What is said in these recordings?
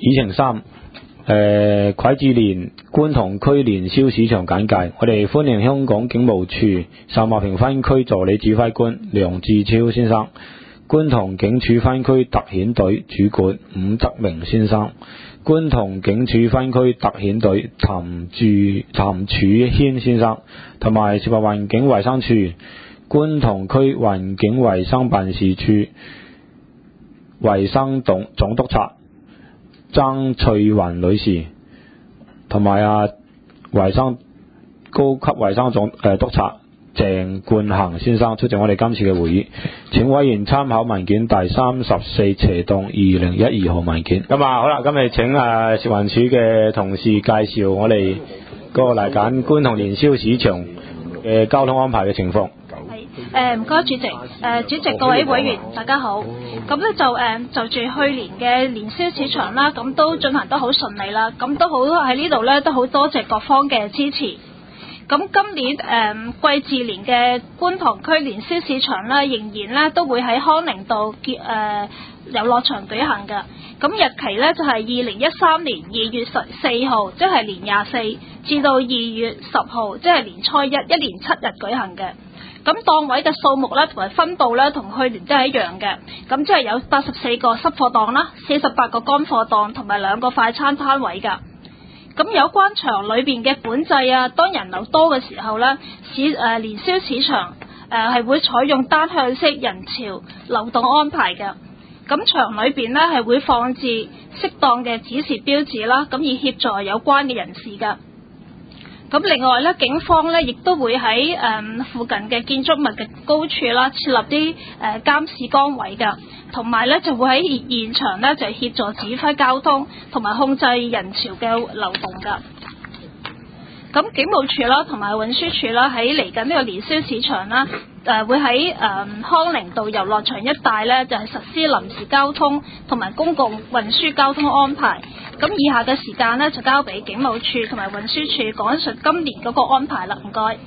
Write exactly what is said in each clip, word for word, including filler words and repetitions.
議程三，誒癸巳年觀塘區年宵市場簡介。我哋歡迎香港警務處秀茂坪分區助理指揮官梁志超先生、觀塘警署分區特遣隊主管伍德明先生、觀塘警署分區特遣隊譚柱譚柱軒先生，同埋食物環境衛生處觀塘區環境衛生辦事處衛生總總督察曾翠雲女士，同埋啊衛生高級衛生總誒、呃、督察鄭冠恒先生出席我哋今次嘅會議。請委員參考文件第三十四斜檔二零一二號文件。咁啊好啦，今日請啊食環署嘅同事介紹我哋嗰個嚟緊觀塘年宵市場嘅交通安排嘅情況。 誒唔該主席，誒、呃、主席各位委員大家好。咁咧就誒、呃、就住去年嘅年宵市場啦，咁都進行得好順利啦，咁都好喺呢度咧都好多謝各方嘅支持。咁今年誒癸巳年嘅觀塘區年宵市場咧，仍然咧都會喺康寧道結誒遊樂場舉行嘅。咁日期咧就係二零一三年二月十四號，即係年廿四，至到二月十號，即係年初一，一連七日舉行嘅。咁檔位嘅數目咧同埋分佈咧同去年都係一樣嘅，咁即係有八十四個濕貨檔啦，四十八個乾貨檔同埋兩個快餐攤位㗎。咁有關場裏邊嘅管制啊，當人流多嘅時候咧，市誒、呃、年宵市場誒係、呃、會採用單向式人潮流動安排嘅。咁場裏邊咧係會放置適當嘅指示標誌啦，咁以協助有關嘅人士㗎。咁另外咧，警方咧亦都會喺誒、呃、附近嘅建築物嘅高處啦，設立啲誒、呃、監視崗位㗎，同埋咧就會喺現場咧就協助指揮交通同埋控制人潮嘅流動㗎。咁警務處啦同埋運輸署啦喺嚟緊呢個年宵市場啦，誒、呃、會喺誒、呃、康寧道遊樂場一帶咧就係、是、實施臨時交通同埋公共運輸交通安排。咁以下嘅時間咧就交俾警務處同埋運輸署講述今年嗰個安排啦，唔該。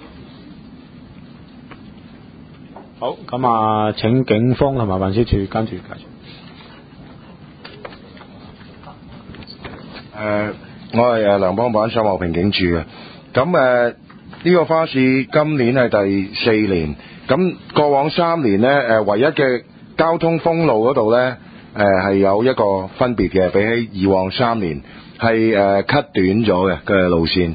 好，咁啊請警方同埋運輸署跟住介紹。 誒，我係誒梁邦版秀茂坪警署嘅。咁誒呢個花市今年係第四年，咁過往三年呢，誒唯一嘅交通封路嗰度呢，誒係有一個分別嘅，比起以往三年係誒 cut 短咗嘅嘅路線。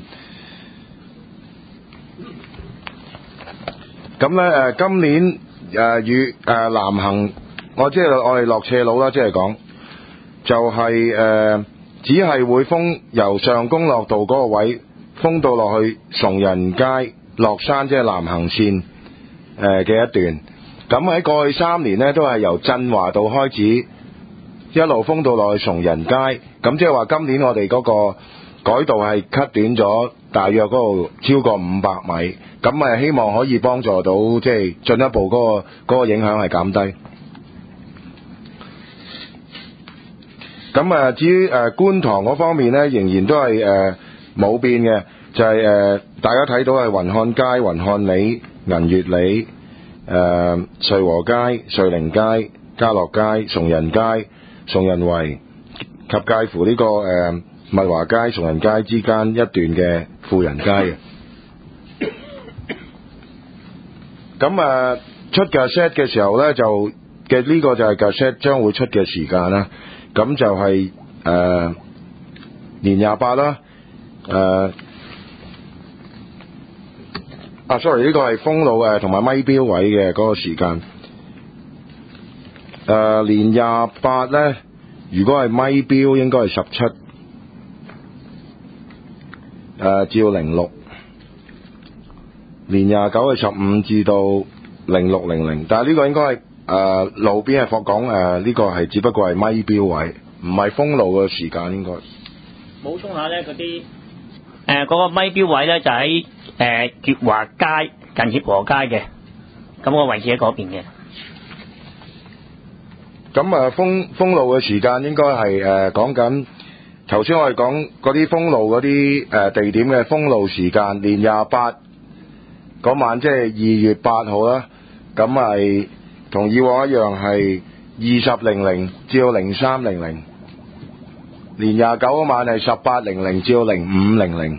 咁咧誒今年誒與誒南行，我即係我哋落斜路啦，即係講就係、是、誒、呃、只係會封由上公樂道嗰個位封到落去崇仁街落山，即係南行線誒嘅一段。咁喺過去三年呢，都係由振華道開始一路封到落去崇仁街，咁即係話今年我哋嗰個改道係 cut 短咗大約嗰度超過五百米，咁誒希望可以幫助到即係進一步嗰、嗰個嗰個影響係減低。咁誒至於誒觀塘嗰方面呢，仍然都係誒冇變嘅，就係、係、誒大家睇到係雲漢街、雲漢里、銀月里、誒瑞和街、瑞寧街、嘉樂街、崇仁街、崇仁圍及介乎呢、呢個誒、呃、物華街、崇仁街之間一段嘅富人街嘅。咁誒、呃、出嘅 set 嘅時候呢，就嘅呢個就係嘅 set 將會出嘅時間啦。咁就係、是、誒、呃、年廿八啦。誒、呃、啊 sorry 呢個係封路誒同埋咪標位嘅嗰個時間。誒、呃、年廿八呢，如果係咪標應該係十七誒至到零六，年廿九係十五至到零六零零，但係呢個應該係誒、呃、路邊係講誒呢個係只不過係咪標位，唔係封路嘅時間應該。 補充下咧，嗰啲誒嗰個咪標位咧就喺誒協華街近協和街嘅，咁、那個位置喺嗰邊嘅。 咁啊封封路嘅時間應該係誒講緊頭先我哋講嗰啲封路嗰啲誒地點嘅封路時間，年廿八嗰晚即係二月八號啦，咁係同以往一樣係二十零零至到零三零零。 年廿九嗰晚係十八零零至到零五零零。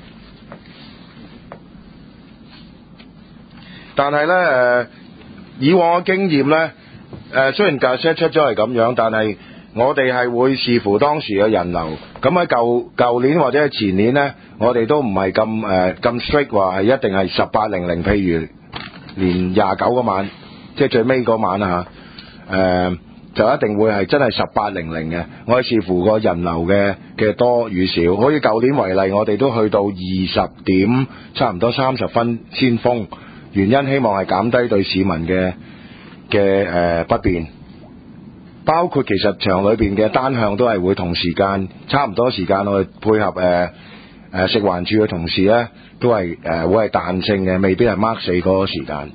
但係咧誒，以往嘅經驗咧誒，雖然 Gazette 出咗係咁樣，但係我哋係會視乎當時嘅人流。咁喺舊舊年或者係前年咧，我哋都唔係咁誒咁 strict 話係一定係十八零零，譬如年廿九嗰晚，即係最尾嗰晚啊嚇誒，就一定會係真係十八零零嘅。我係視乎個人流嘅嘅多與少。好似舊年為例，我哋都去到二十點差唔多三十分先封。原因希望係減低對市民嘅嘅誒不便，包括其實場裏邊嘅單向都係會同時間差唔多時間，我哋配合誒誒、呃呃、食環署嘅同事咧，都係誒、呃、會係彈性嘅，未必係 mark 死嗰個時間。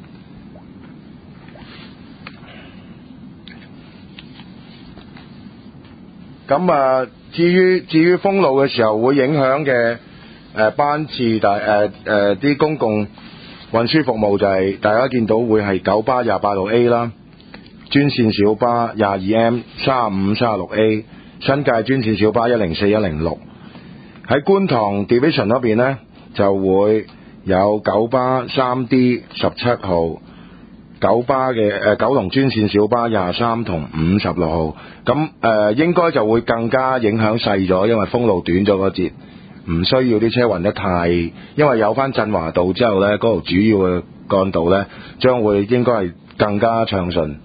咁啊，至於至於封路嘅時候會影響嘅誒班次，但誒誒啲公共運輸服務就係、是、大家見到會係九巴廿八路 A 啦，專線小巴廿二 M、三十五、三十六 A， 新界專線小巴一零四、一零六。喺觀塘 Division 嗰邊呢，就會有九巴三 D 十七號，九巴嘅誒、呃、九龍專線小巴廿三同五十六號。咁誒、呃、應該就會更加影響細咗，因為封路短咗個節。唔需要啲車運得太，因為有翻振華道之後呢，嗰條主要嘅幹道呢，將會應該係更加暢順。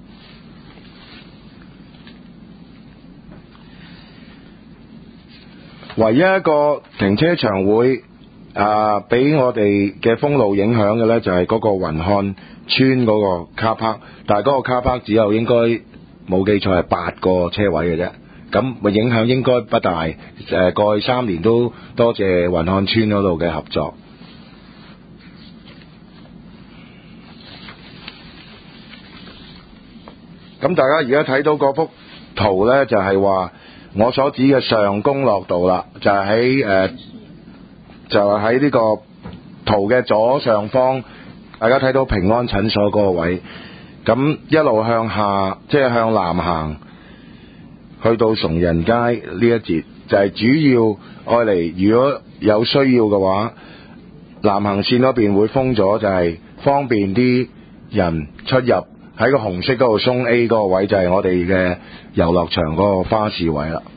唯一一個停車場會啊俾我哋嘅封路影響嘅呢，就係、是、嗰個雲漢村嗰個卡帕，但係嗰個卡帕只有應該冇記錯係八個車位嘅啫。咁咪影響應該不大。誒過去三年都多謝雲漢村嗰度嘅合作。咁大家而家睇到嗰幅圖呢，就係話我所指嘅上公樂道啦，就係喺誒就係喺呢個圖嘅左上方，大家睇到平安診所嗰個位。咁一路向下，即係向南行，去到崇仁街呢一節，就係、是、主要愛嚟，如果有需要嘅話，南行線嗰邊會封咗，就係方便啲人出入。喺個紅色嗰度鬆 A 嗰個位，就係我哋嘅遊樂場嗰個花市位啦。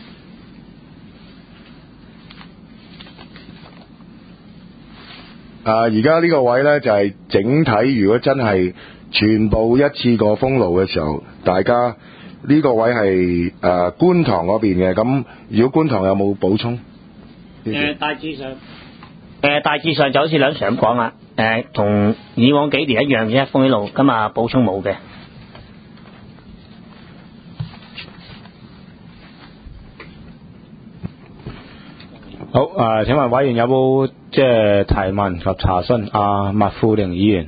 啊，而家呢個位呢，就係、是、整體，如果真係全部一次過封路嘅時候，大家。呢個位係誒、呃、觀塘嗰邊嘅，咁如果觀塘有冇補充？ 誒、呃、大致上，誒、呃、大致上就好似兩上講啦，誒、呃、同以往幾年一樣嘅封起路，咁啊補充冇嘅。 好誒、呃，請問委員有冇即係提問及查詢？阿麥富玲議員。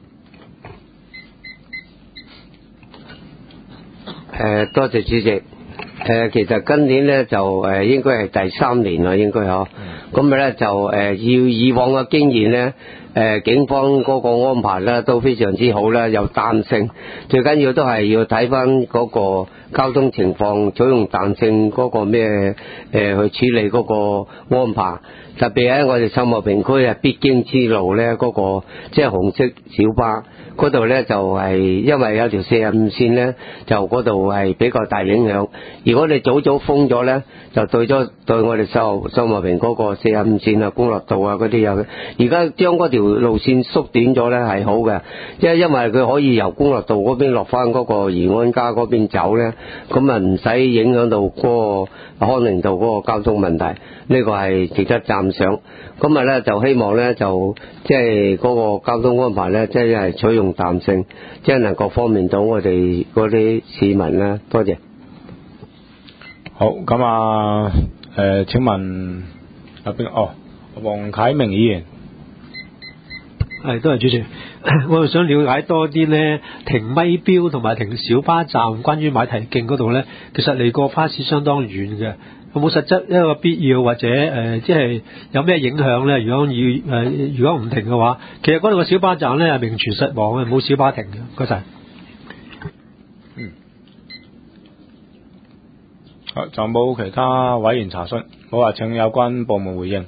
誒、呃，多謝主席。誒、呃，其實今年咧就誒、呃、應該係第三年啦，應該嗬。咁咪咧就誒、呃、要以往嘅經驗咧，誒、呃、警方嗰個安排咧都非常之好啦，有彈性。最緊要都係要睇翻嗰個交通情況，採用彈性嗰個咩誒、呃、去處理嗰個安排。特別喺我哋秀茂坪區啊必經之路咧，嗰、那個即係紅色小巴。嗰度咧就係、是、因為有條四十五線咧，就嗰度係比較大影響。如果你早早封咗咧，就對咗對我哋秀秀茂坪嗰個四十五線啊、公樂道啊嗰啲有。而家將嗰條路線縮短咗咧係好嘅，即係因為佢可以由公樂道嗰邊落翻嗰個怡安街嗰邊走咧，咁啊唔使影響到嗰個康寧道嗰個交通問題。呢、這個係值得讚賞。咁啊咧就希望咧就即係嗰個交通安排咧，即係採用彈性，即係能夠方便到我哋嗰啲市民啦。多謝。 好，咁啊，誒、呃，請問阿邊哦，黃啟明議員。 係，多謝主席。我就想了解多啲呢，停咪標同埋停小巴站，關於馬蹄徑嗰度呢，其實離個花市相當遠嘅，有冇實質一個必要或者誒、呃，即係有咩影響呢？如果要誒、呃，如果唔停嘅話，其實嗰度個小巴站呢係名存實亡嘅，冇小巴停嘅。唔該晒。 嗯。 好，就冇其他委員查詢，好啊，請有關部門回應。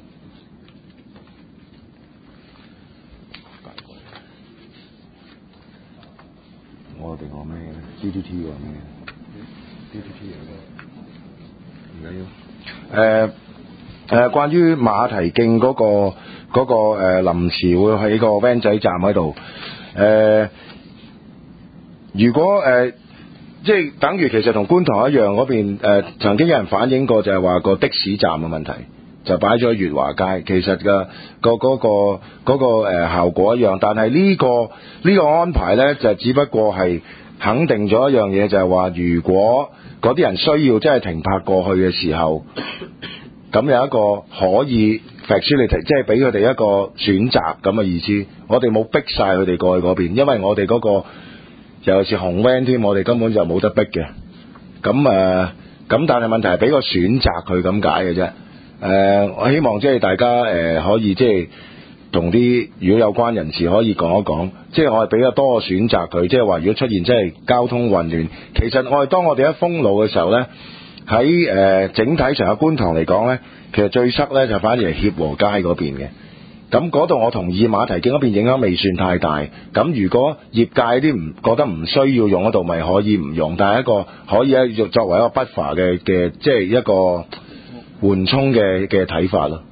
我哋講咩咧 ？D D T 話咩 ？D D T 唔緊要。誒誒，關於馬蹄徑嗰、個嗰、個誒、呃、臨時會喺個 van 仔站喺度，誒、呃，如果誒、呃、即係等於其實同觀塘一樣嗰邊誒、呃，曾經有人反映過就係話個的士站嘅問題，就擺咗喺月華街，其實嘅、個嗰、個嗰、個、呃、效果一樣，但係呢、呢個呢、呢個安排呢，就只不過係肯定咗一樣嘢，就係話如果嗰啲人需要真係停泊過去嘅時候，咁有一個可以 facility， 即係俾佢哋一個選擇咁嘅意思。我哋冇逼晒佢哋過去嗰邊，因為我哋嗰、個尤其是紅 van 添，我哋根本就冇得逼嘅。咁誒，咁、呃、但係問題係俾個選擇佢咁解嘅啫。誒、呃，我希望即係大家誒、呃、可以即係同啲如果有關人士可以講一講，即係我係俾個多個選擇佢，即係話如果出現即係交通混亂，其實我哋當我哋一封路嘅時候咧，喺誒、呃、整體成個觀塘嚟講咧，其實最塞咧就反而係協和街嗰邊嘅。咁嗰度我同意馬蹄徑嗰邊影響未算太大。咁如果業界啲唔覺得唔需要用嗰度，咪可以唔用，但係一個可以喺作為一個 buffer 嘅嘅，即係一個緩衝嘅嘅睇法咯。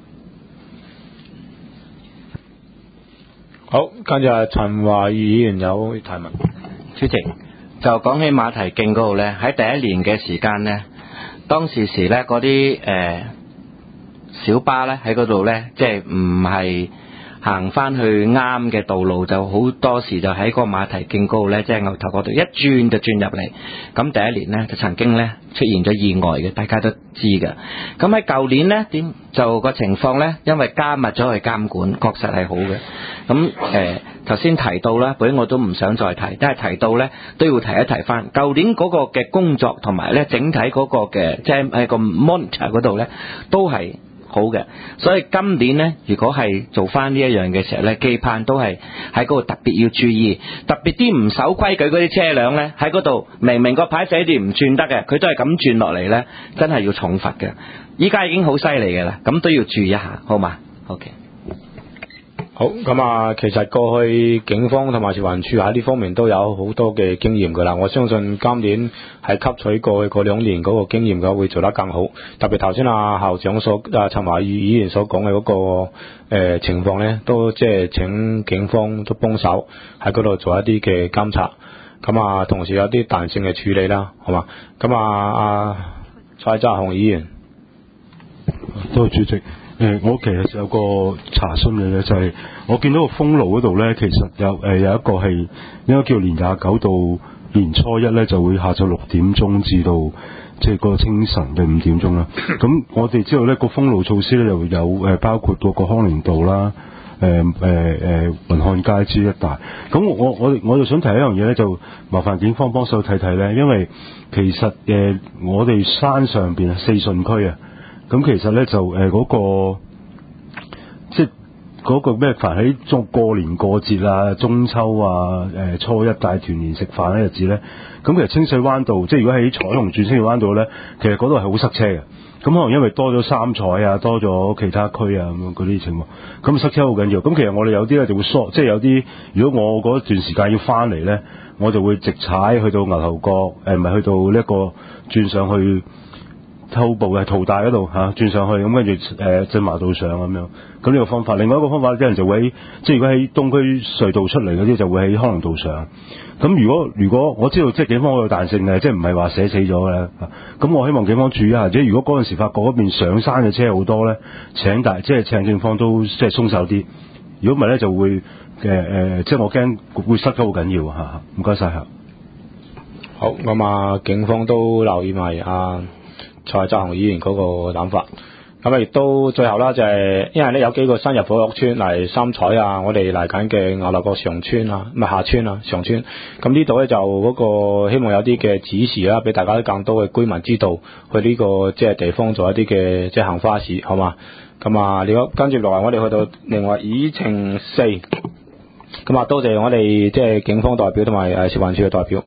好，跟住係陳華宇議員有提問。 主席，就講起馬蹄徑嗰度呢，喺第一年嘅時間呢，當時時呢嗰啲誒小巴呢喺嗰度呢，即係唔係行翻去啱嘅道路，就好多時就喺個馬蹄徑嗰度呢，即係牛頭嗰度一轉就轉入嚟。咁第一年呢，就曾經呢出現咗意外嘅，大家都知嘅。咁喺舊年呢，點就個情況呢，因為加密咗去監管，確實係好嘅。咁誒頭先提到啦，本我都唔想再提，但係提到呢都要提一提翻。舊年嗰個嘅工作同埋呢整體嗰個嘅即係喺個 monitor 嗰度呢，都係好嘅，所以今年呢，如果係做翻呢一樣嘅時候呢，期盼都係喺嗰度特別要注意，特別啲唔守規矩嗰啲車輛呢，喺嗰度明明個牌寫住唔轉得嘅，佢都係咁轉落嚟呢，真係要重罰嘅。依家已經好犀利嘅啦，咁都要注意一下，好嘛 ？OK。 好，咁啊，其實過去警方同埋消防處喺呢方面都有好多嘅經驗噶啦，我相信今年係吸取過去嗰兩年嗰個經驗嘅，會做得更好。特別頭先啊校長所啊陳華宇議員所講嘅嗰個誒、呃、情況咧，都即係請警方都幫手喺嗰度做一啲嘅監察，咁啊同時有啲彈性嘅處理啦，好嘛？咁啊啊蔡澤雄議員， 多謝主席。誒，我其實有個查詢嘅咧，就係、是、我見到個封路嗰度咧，其實有誒、呃、有一個係應該叫年廿九到年初一咧，就會下晝六點鐘至到即係嗰個清晨嘅五點鐘啦。咁我哋知道咧個封路措施咧又有誒包括嗰個康寧道啦、誒誒誒雲漢街之一帶。咁我我我就想提一樣嘢咧，就麻煩警方幫手睇睇咧，因為其實誒、呃、我哋山上邊啊四順區啊。咁其實咧就誒嗰、呃那個即係嗰個咩凡喺中過年過節啊、中秋啊、誒、呃、初一大團年食飯嘅日子咧，咁其實清水灣道即係如果喺彩虹轉清水灣道咧，其實嗰度係好塞車嘅。咁可能因為多咗三彩啊，多咗其他區啊咁樣嗰啲情況，咁塞車好緊要。咁其實我哋有啲咧就會疏，即係有啲如果我嗰段時間要翻嚟咧，我就會直踩去到牛頭角，誒唔係去到呢一個轉上去。偷步嘅淘大嗰度嚇轉上去，咁跟住誒進馬道上咁樣，咁呢個方法。另外一個方法，啲人就會喺即係如果喺東區隧道出嚟嗰啲，就會喺康寧道上。咁如果如果我知道即係警方好有彈性嘅，即係唔係話寫死咗嘅。咁我希望警方注意一下，即係如果嗰陣時發覺嗰邊上山嘅車好多咧，請大即係請警方都即係鬆手啲。如果唔係咧，就會誒誒、呃，即係我驚會塞得好緊要嚇。唔該晒嚇。 好，咁啊，警方都留意埋啊。蔡澤雄議員嗰個諗法，咁啊亦都最後啦，就係、是、因為咧有幾個新入伙屋村嚟三彩啊，我哋嚟緊嘅牛頭角上村啊，唔係下村啊上村，咁呢度咧就嗰個希望有啲嘅指示啦，俾大家更多嘅居民知道去呢、這個即係地方做一啲嘅即係行花市，好嘛？咁啊，如果跟住落嚟，我哋去到另外議程四，咁啊多謝我哋即係警方代表同埋誒消防處嘅代表。